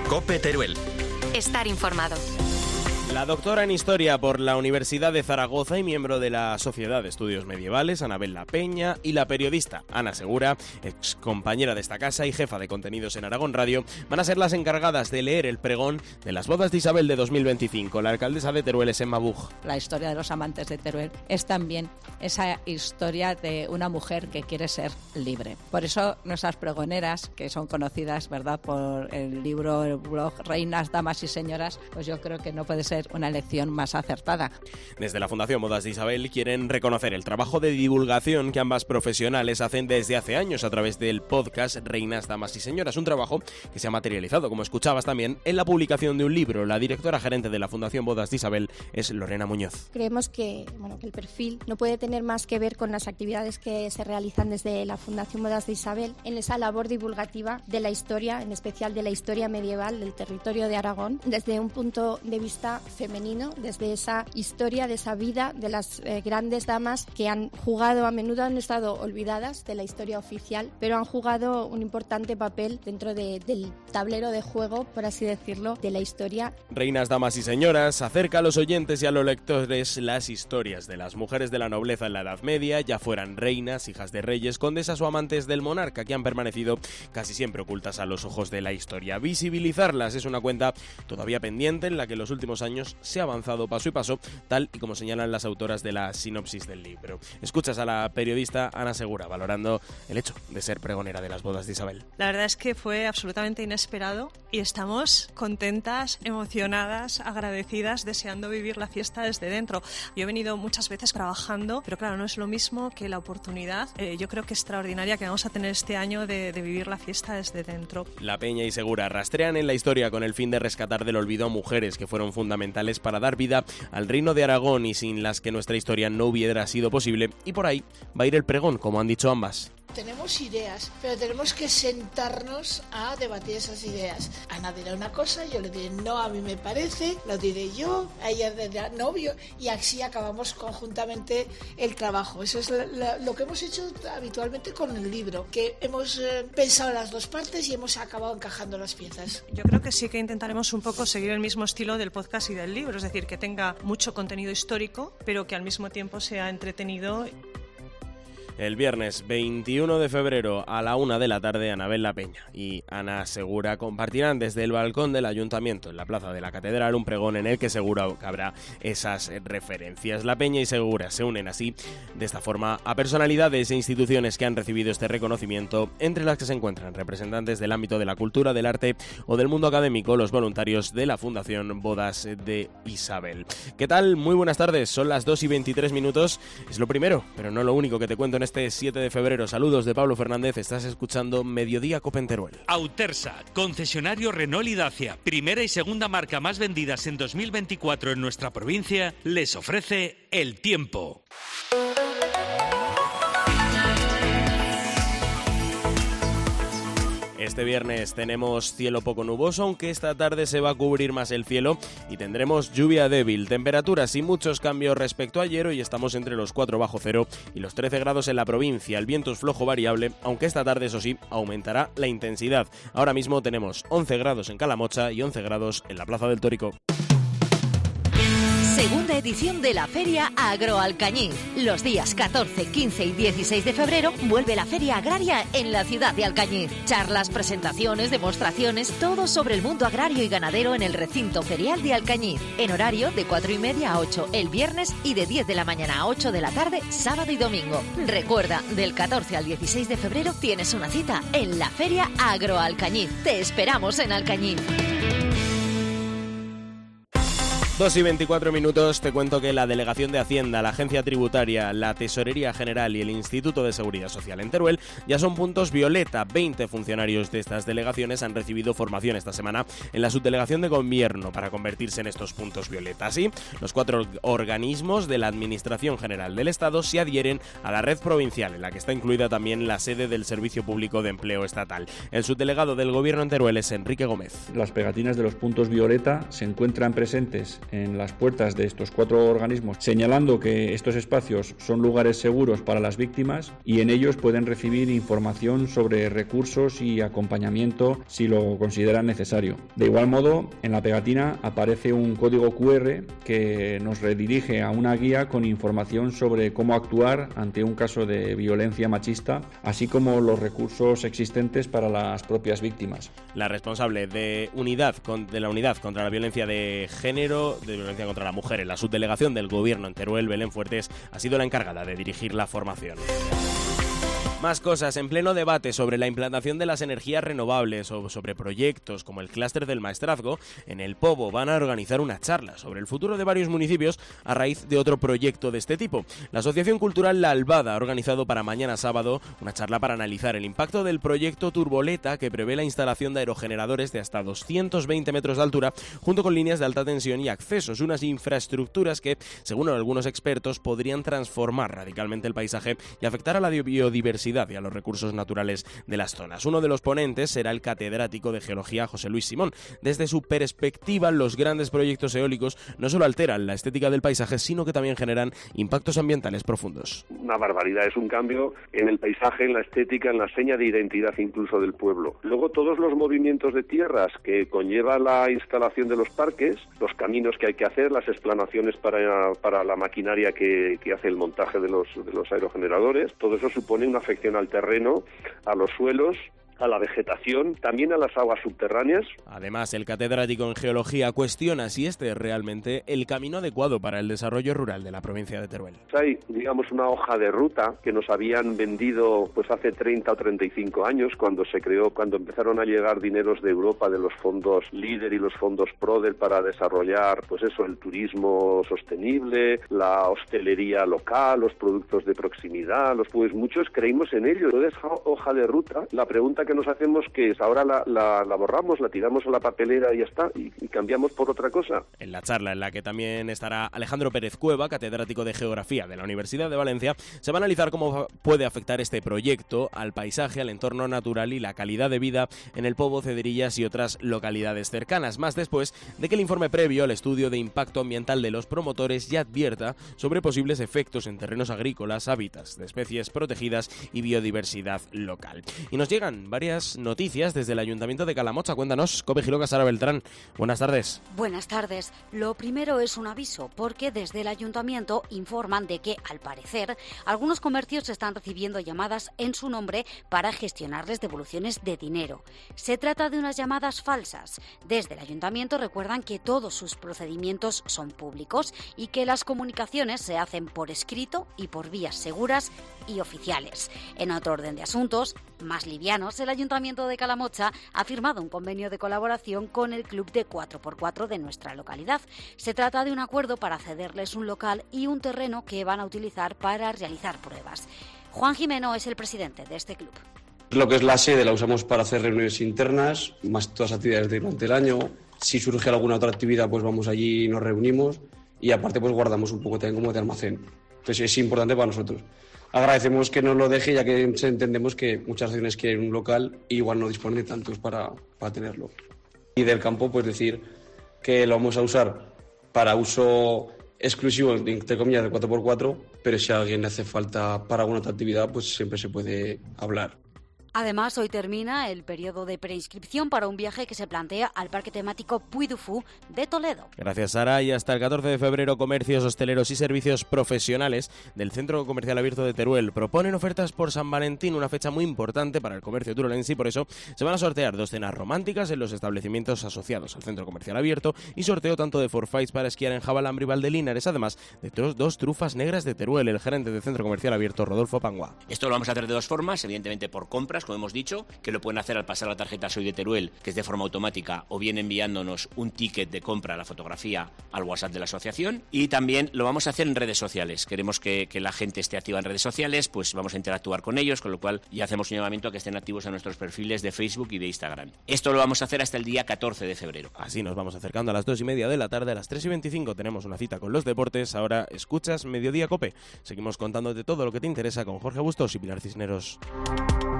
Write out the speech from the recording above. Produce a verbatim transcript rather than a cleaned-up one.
COPE Teruel. Estar informado. La doctora en Historia por la Universidad de Zaragoza y miembro de la Sociedad de Estudios Medievales, Anabel La Peña, y la periodista Ana Segura, ex compañera de esta casa y jefa de contenidos en Aragón Radio, van a ser las encargadas de leer el pregón de las bodas de Isabel de dos mil veinticinco. La alcaldesa de Teruel es Emma Buch. La historia de los amantes de Teruel es también esa historia de una mujer que quiere ser libre. Por eso nuestras pregoneras, que son conocidas, ¿verdad?, por el libro, el blog Reinas, Damas y Señoras, pues yo creo que no puede ser una elección más acertada. Desde la Fundación Bodas de Isabel quieren reconocer el trabajo de divulgación que ambas profesionales hacen desde hace años a través del podcast Reinas, Damas y Señoras, un trabajo que se ha materializado, como escuchabas también, en la publicación de un libro. La directora gerente de la Fundación Bodas de Isabel es Lorena Muñoz. Creemos que, bueno, que el perfil no puede tener más que ver con las actividades que se realizan desde la Fundación Bodas de Isabel en esa labor divulgativa de la historia, en especial de la historia medieval del territorio de Aragón, desde un punto de vista femenino, desde esa historia, de esa vida de las eh, grandes damas que han jugado, a menudo han estado olvidadas de la historia oficial, pero han jugado un importante papel dentro de, del tablero de juego, por así decirlo, de la historia. Reinas, Damas y Señoras acerca a los oyentes y a los lectores las historias de las mujeres de la nobleza en la Edad Media, ya fueran reinas, hijas de reyes, condesas o amantes del monarca, que han permanecido casi siempre ocultas a los ojos de la historia. Visibilizarlas es una cuenta todavía pendiente en la que en los últimos años se ha avanzado paso y paso, tal y como señalan las autoras de la sinopsis del libro. Escuchas a la periodista Ana Segura valorando el hecho de ser pregonera de las bodas de Isabel. La verdad es que fue absolutamente inesperado y estamos contentas, emocionadas, agradecidas, deseando vivir la fiesta desde dentro. Yo he venido muchas veces trabajando, pero claro, no es lo mismo que la oportunidad, eh, yo creo que extraordinaria, que vamos a tener este año de, de vivir la fiesta desde dentro. La Peña y Segura rastrean en la historia con el fin de rescatar del olvido a mujeres que fueron fundamentales para dar vida al reino de Aragón y sin las que nuestra historia no hubiera sido posible, y por ahí va a ir el pregón, como han dicho ambas. Tenemos ideas, pero tenemos que sentarnos a debatir esas ideas. Ana dirá una cosa, yo le diré no, a mí me parece, lo diré yo, a ella dirá no, yo, y así acabamos conjuntamente el trabajo. Eso es lo, lo que hemos hecho habitualmente con el libro, que hemos eh, pensado las dos partes y hemos acabado encajando las piezas. Yo creo que sí que intentaremos un poco seguir el mismo estilo del podcast y del libro, es decir, que tenga mucho contenido histórico, pero que al mismo tiempo sea entretenido. El viernes veintiuno de febrero a la una de la tarde, Anabel La Peña y Ana Segura compartirán desde el balcón del Ayuntamiento en la Plaza de la Catedral un pregón en el que seguro que habrá esas referencias. La Peña y Segura se unen así de esta forma a personalidades e instituciones que han recibido este reconocimiento, entre las que se encuentran representantes del ámbito de la cultura, del arte o del mundo académico, los voluntarios de la Fundación Bodas de Isabel. ¿Qué tal? Muy buenas tardes, son las dos y veintitrés minutos. Es lo primero, pero no lo único que te cuento en este siete de febrero. Saludos de Pablo Fernández, estás escuchando Mediodía COPE en Teruel. Autersa, concesionario Renault y Dacia, primera y segunda marca más vendidas en dos mil veinticuatro en nuestra provincia, les ofrece el tiempo. Este viernes tenemos cielo poco nuboso, aunque esta tarde se va a cubrir más el cielo y tendremos lluvia débil. Temperaturas sin muchos cambios respecto a ayer, hoy estamos entre los cuatro bajo cero y los trece grados en la provincia. El viento es flojo variable, aunque esta tarde, eso sí, aumentará la intensidad. Ahora mismo tenemos once grados en Calamocha y once grados en la Plaza del Tórico. Segunda edición de la Feria Agroalcañiz. Los días catorce, quince y dieciséis de febrero vuelve la Feria Agraria en la ciudad de Alcañiz. Charlas, presentaciones, demostraciones, todo sobre el mundo agrario y ganadero en el recinto ferial de Alcañiz. En horario de cuatro y media a ocho el viernes y de diez de la mañana a ocho de la tarde sábado y domingo. Recuerda, del catorce al dieciséis de febrero tienes una cita en la Feria Agroalcañiz. Te esperamos en Alcañiz. dos y veinticuatro minutos, te cuento que la Delegación de Hacienda, la Agencia Tributaria, la Tesorería General y el Instituto de Seguridad Social en Teruel ya son puntos violeta. veinte funcionarios de estas delegaciones han recibido formación esta semana en la Subdelegación de Gobierno para convertirse en estos puntos violeta. Así, los cuatro organismos de la Administración General del Estado se adhieren a la red provincial, en la que está incluida también la sede del Servicio Público de Empleo Estatal. El subdelegado del Gobierno en Teruel es Enrique Gómez. Las pegatinas de los puntos violeta se encuentran presentes en las puertas de estos cuatro organismos, señalando que estos espacios son lugares seguros para las víctimas y en ellos pueden recibir información sobre recursos y acompañamiento si lo consideran necesario. De igual modo, en la pegatina aparece un código cu erre que nos redirige a una guía con información sobre cómo actuar ante un caso de violencia machista, así como los recursos existentes para las propias víctimas. La responsable de unidad de la unidad contra la violencia de género, de violencia contra la mujer en la subdelegación del Gobierno en Teruel, Belén Fuertes, ha sido la encargada de dirigir la formación. Más cosas. En pleno debate sobre la implantación de las energías renovables o sobre proyectos como el clúster del maestrazgo, en el Pobo van a organizar una charla sobre el futuro de varios municipios a raíz de otro proyecto de este tipo. La Asociación Cultural La Albada ha organizado para mañana sábado una charla para analizar el impacto del proyecto Turboleta, que prevé la instalación de aerogeneradores de hasta doscientos veinte metros de altura, junto con líneas de alta tensión y accesos, unas infraestructuras que, según algunos expertos, podrían transformar radicalmente el paisaje y afectar a la biodiversidad y a los recursos naturales de las zonas. Uno de los ponentes será el catedrático de Geología José Luis Simón. Desde su perspectiva, los grandes proyectos eólicos no solo alteran la estética del paisaje, sino que también generan impactos ambientales profundos. Una barbaridad, es un cambio en el paisaje, en la estética, en la seña de identidad incluso del pueblo. Luego, todos los movimientos de tierras que conlleva la instalación de los parques, los caminos que hay que hacer, las explanaciones para, para la maquinaria que, que hace el montaje de los, de los aerogeneradores, todo eso supone una afección al terreno, a los suelos, a la vegetación, también a las aguas subterráneas. Además, el catedrático en Geología cuestiona si este es realmente el camino adecuado para el desarrollo rural de la provincia de Teruel. Hay, digamos, una hoja de ruta que nos habían vendido pues hace treinta o treinta y cinco años, cuando se creó, cuando empezaron a llegar dineros de Europa, de los fondos LEADER y los fondos PRODER, para desarrollar, pues eso, el turismo sostenible, la hostelería local, los productos de proximidad, los pues muchos creímos en ello. Toda esa hoja de ruta, la pregunta que que nos hacemos que es ahora la, la, la borramos, la tiramos a la papelera y ya está, y, y cambiamos por otra cosa. En la charla, en la que también estará Alejandro Pérez Cueva, catedrático de Geografía de la Universidad de Valencia, se va a analizar cómo puede afectar este proyecto al paisaje, al entorno natural y la calidad de vida en el Pobo, Cederillas y otras localidades cercanas, más después de que el informe previo al estudio de impacto ambiental de los promotores ya advierta sobre posibles efectos en terrenos agrícolas, hábitats de especies protegidas y biodiversidad local. Y nos llegan varias noticias desde el Ayuntamiento de Calamocha. Cuéntanos, Cope Giroca, Sara Beltrán. Buenas tardes. Buenas tardes. Lo primero es un aviso, porque desde el Ayuntamiento informan de que, al parecer, algunos comercios están recibiendo llamadas en su nombre para gestionarles devoluciones de dinero. Se trata de unas llamadas falsas. Desde el Ayuntamiento recuerdan que todos sus procedimientos son públicos y que las comunicaciones se hacen por escrito y por vías seguras y oficiales. En otro orden de asuntos, más livianos, el Ayuntamiento de Calamocha ha firmado un convenio de colaboración con el Club de cuatro por cuatro de nuestra localidad. Se trata de un acuerdo para cederles un local y un terreno que van a utilizar para realizar pruebas. Juan Jimeno es el presidente de este club. Lo que es la sede la usamos para hacer reuniones internas, más todas las actividades durante el año. Si surge alguna otra actividad, pues vamos allí y nos reunimos, y aparte pues guardamos un poco también como de almacén. Entonces es importante para nosotros. Agradecemos que nos lo deje, ya que entendemos que muchas veces quieren un local y igual no disponen de tantos para, para tenerlo. Y del campo, pues decir que lo vamos a usar para uso exclusivo, entre comillas, de cuatro por cuatro, pero si a alguien le hace falta para alguna otra actividad, pues siempre se puede hablar. Además, hoy termina el periodo de preinscripción para un viaje que se plantea al parque temático Puy du Fou de Toledo. Gracias, Sara. Y hasta el catorce de febrero, comercios, hosteleros y servicios profesionales del Centro Comercial Abierto de Teruel proponen ofertas por San Valentín, una fecha muy importante para el comercio turolense, y por eso se van a sortear dos cenas románticas en los establecimientos asociados al Centro Comercial Abierto y sorteo tanto de forfaits para esquiar en Jabalambre y Valdelinares, además de dos, dos trufas negras de Teruel. El gerente del Centro Comercial Abierto, Rodolfo Pangua. Esto lo vamos a hacer de dos formas, evidentemente por compras, como hemos dicho, que lo pueden hacer al pasar la tarjeta Soy de Teruel, que es de forma automática, o bien enviándonos un ticket de compra, la fotografía, al WhatsApp de la asociación. Y también lo vamos a hacer en redes sociales. Queremos que, que la gente esté activa en redes sociales, pues vamos a interactuar con ellos, con lo cual ya hacemos un llamamiento a que estén activos en nuestros perfiles de Facebook y de Instagram. Esto lo vamos a hacer hasta el día catorce de febrero. Así nos vamos acercando a las dos y media de la tarde. A las tres y veinticinco tenemos una cita con los deportes. Ahora escuchas Mediodía Cope. Seguimos contándote todo lo que te interesa con Jorge Bustos y Pilar Cisneros.